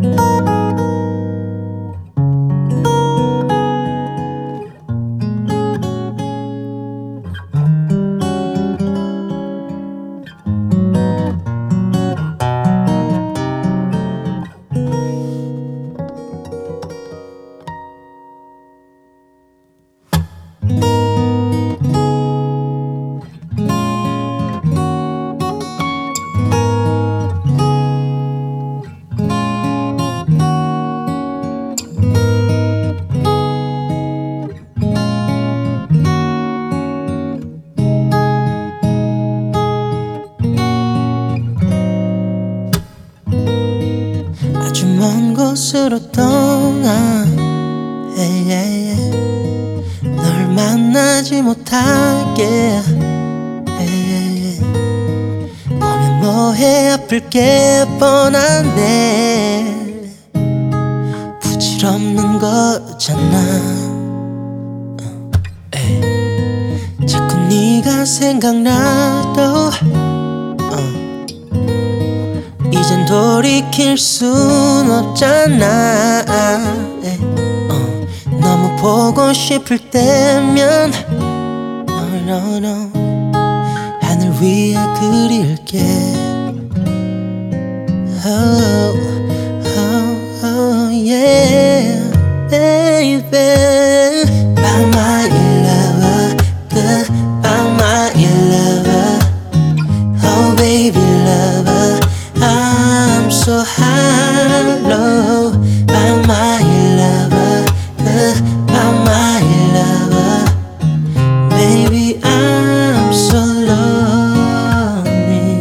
아주 먼 곳으로 떠나 널 만나지 못하게 오면 뭐해 아플 게 뻔한데 부질없는 거잖아. 자꾸 네가 생각나도 이젠 돌이킬 순 없잖아. 너무 보고 싶을 때면 no, no. 하늘 위에 그릴게. Oh, oh, oh, yeah, baby. By my lover, by my lover. Oh, baby lover, I'm so hollow. By my lover, by my lover. Baby, I'm so lonely.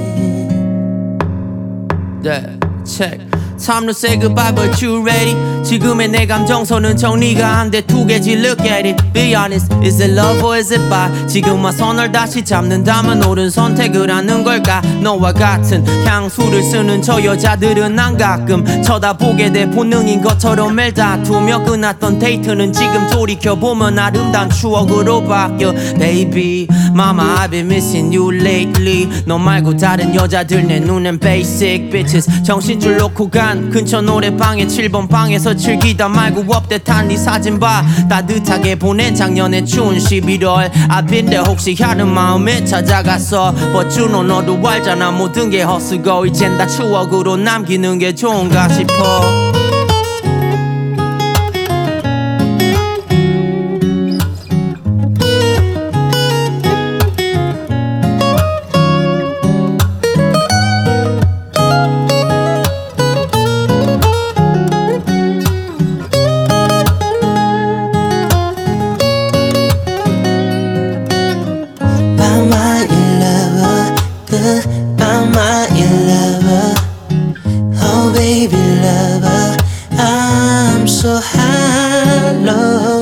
Yeah, check. Time to say goodbye but you ready? 지금의 내 감정선은 정리가 안 돼. Two 개지 look at it. Be honest, is it love or is it bye? 지금 와서 널 다시 잡는다면 옳은 선택을 하는 걸까? 너와 같은 향수를 쓰는 저 여자들은 난 가끔 쳐다보게 돼. 본능인 것처럼 매일 다투며 끝났던 데이트는 지금 돌이켜보면 아름다운 추억으로 바뀌어. Baby, mama I've been missing you lately. 너 말고 다른 여자들 내 눈엔 basic bitches. 정신줄 놓고 간 근처 노래방에 7번 방에서 즐기다 말고 업데이트한 네 사진 봐. 따뜻하게 보낸 작년의 추운 11월. I've been there. 혹시 하는 마음에 찾아갔어. But you know 너도 알잖아 모든 게 헛수고 이젠 다 추억으로 남기는 게 좋은가 싶어. By my lover, oh baby lover, I'm so hollow.